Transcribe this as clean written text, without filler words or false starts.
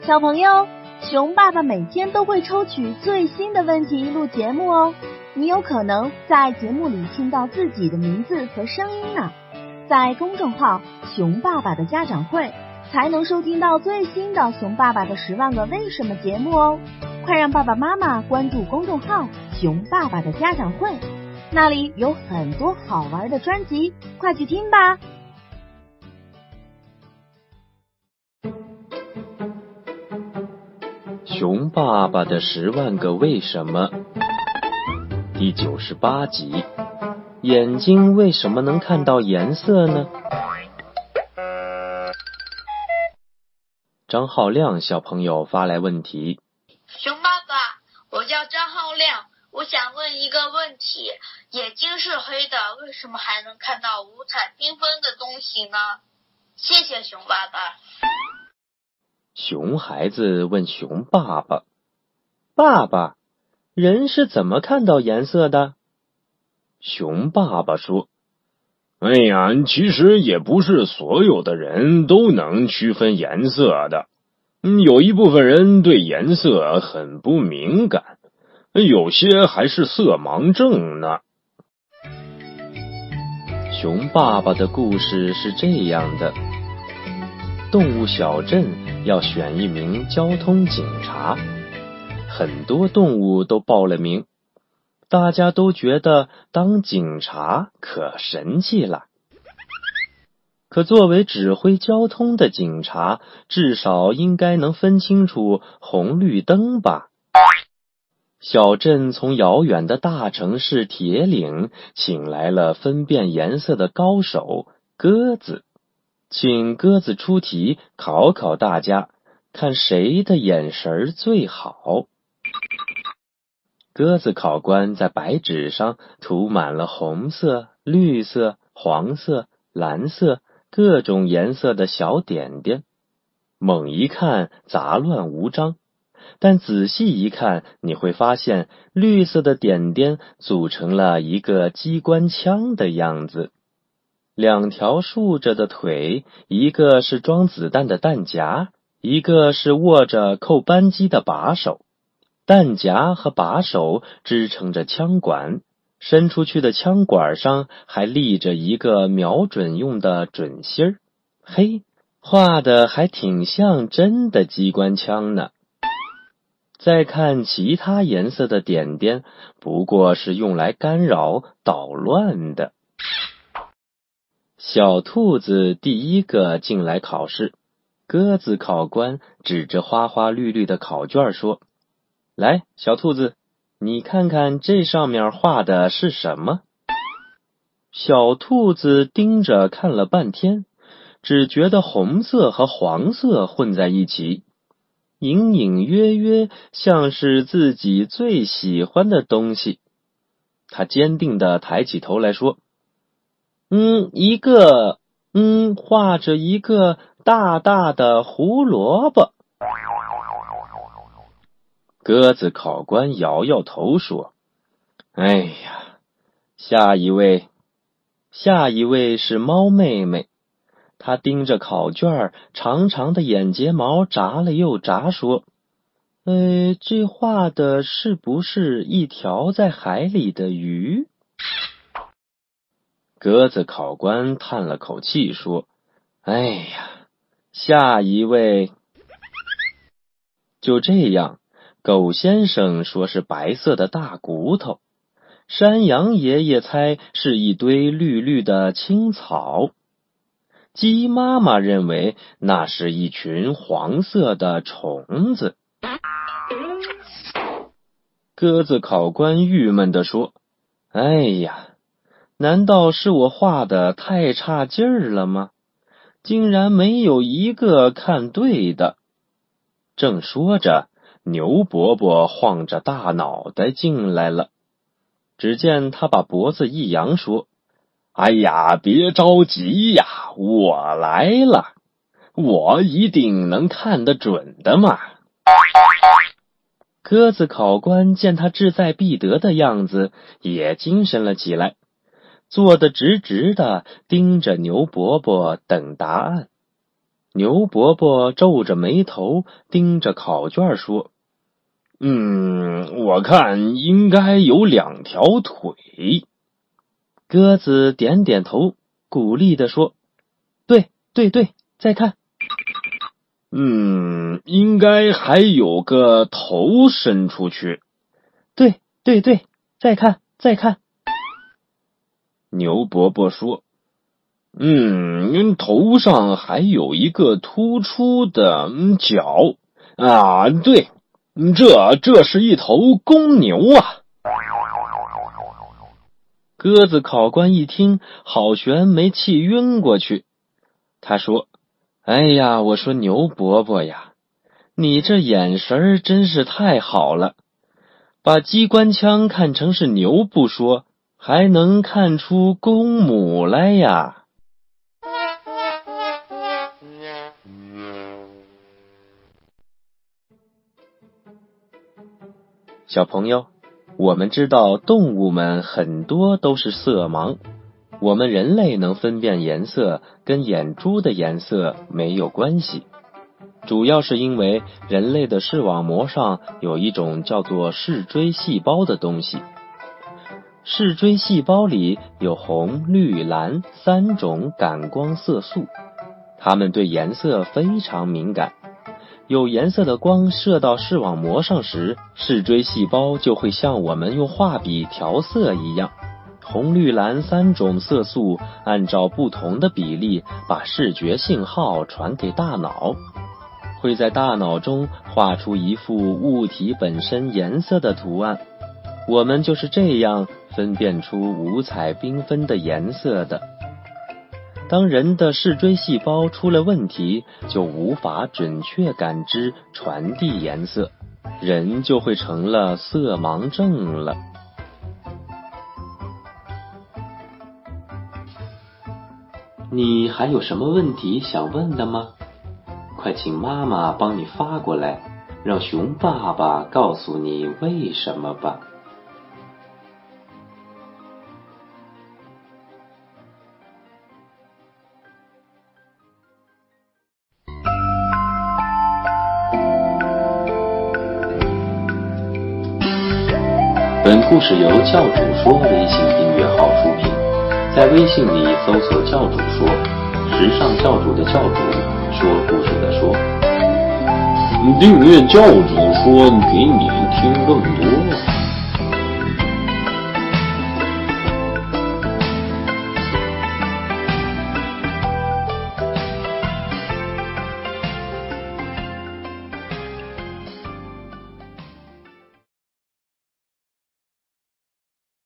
小朋友，熊爸爸每天都会抽取最新的问题录节目哦，你有可能在节目里听到自己的名字和声音呢。在公众号熊爸爸的家长会才能收听到最新的熊爸爸的10万个为什么节目哦。快让爸爸妈妈关注公众号熊爸爸的家长会，那里有很多好玩的专辑，快去听吧。 熊爸爸的10万个为什么第98集，眼睛为什么能看到颜色呢？张浩亮小朋友发来问题。 熊爸爸，我叫张浩亮，我想问一个问题，眼睛是黑的，为什么还能看到五彩缤纷的东西呢？谢谢熊爸爸。 熊孩子问熊爸爸，爸爸，人是怎么看到颜色的？熊爸爸说， 哎呀，其实也不是所有的人都能区分颜色的。有一部分人对颜色很不敏感，有些还是色盲症呢。 熊爸爸的故事是这样的，动物小镇要选一名交通警察，很多动物都报了名，大家都觉得当警察可神气了。可作为指挥交通的警察，至少应该能分清楚红绿灯吧？小镇从遥远的大城市铁岭请来了分辨颜色的高手鸽子，请鸽子出题考考大家，看谁的眼神最好。鸽子考官在白纸上涂满了红色、绿色、黄色、蓝色各种颜色的小点点，猛一看杂乱无章，但仔细一看，你会发现绿色的点点组成了一个机关枪的样子，2条竖着的腿，一个是装子弹的弹夹，一个是握着扣扳机的把手，弹夹和把手支撑着枪管，伸出去的枪管上还立着一个瞄准用的准心儿，嘿，画的还挺像真的机关枪呢。再看其他颜色的点点，不过是用来干扰捣乱的。小兔子第一个进来考试，鸽子考官指着花花绿绿的考卷说，来，小兔子，你看看这上面画的是什么？小兔子盯着看了半天，只觉得红色和黄色混在一起，隐隐约约像是自己最喜欢的东西。他坚定地抬起头来说，画着一个大大的胡萝卜。鸽子考官摇摇头说，哎呀，下一位是猫妹妹，她盯着考卷，长长的眼睫毛眨了又眨，说，这画的是不是一条在海里的鱼？鸽子考官叹了口气说，哎呀，下一位。就这样，狗先生说是白色的大骨头，山羊爷爷猜是一堆绿绿的青草，鸡妈妈认为那是一群黄色的虫子。鸽子考官郁闷地说，哎呀，难道是我画的太差劲儿了吗？竟然没有一个看对的。正说着，牛伯伯晃着大脑袋进来了，只见他把脖子一扬说，哎呀，别着急呀，我来了，我一定能看得准的嘛。鸽子考官见他志在必得的样子，也精神了起来，坐得直直的盯着牛伯伯等答案。 牛伯伯皱着眉头盯着考卷说： 我看应该有2条腿。 鸽子点点头，鼓励地说：对对对，再看。 应该还有个头伸出去。 对对对，再看再看。 牛伯伯说：头上还有一个突出的角啊，对，这是一头公牛啊。 鸽子考官一听，好悬没气晕过去。他说：哎呀，我说牛伯伯呀，你这眼神真是太好了，把机关枪看成是牛不说，还能看出公母来呀。小朋友，我们知道动物们很多都是色盲，我们人类能分辨颜色跟眼珠的颜色没有关系，主要是因为人类的视网膜上有一种叫做视锥细胞的东西。视锥细胞里有红、绿、蓝3种感光色素，它们对颜色非常敏感。有颜色的光射到视网膜上时，视锥细胞就会像我们用画笔调色一样，红、绿、蓝3种色素按照不同的比例把视觉信号传给大脑，会在大脑中画出一幅物体本身颜色的图案。我们就是这样分辨出五彩缤纷的颜色的。当人的视锥细胞出了问题，就无法准确感知传递颜色，人就会成了色盲症了。你还有什么问题想问的吗？快请妈妈帮你发过来，让熊爸爸告诉你为什么吧。本故事由教主说微信订阅号出品，在微信里搜索教主说，时尚教主的教主，说故事的说。 订阅教主说，给你听更多。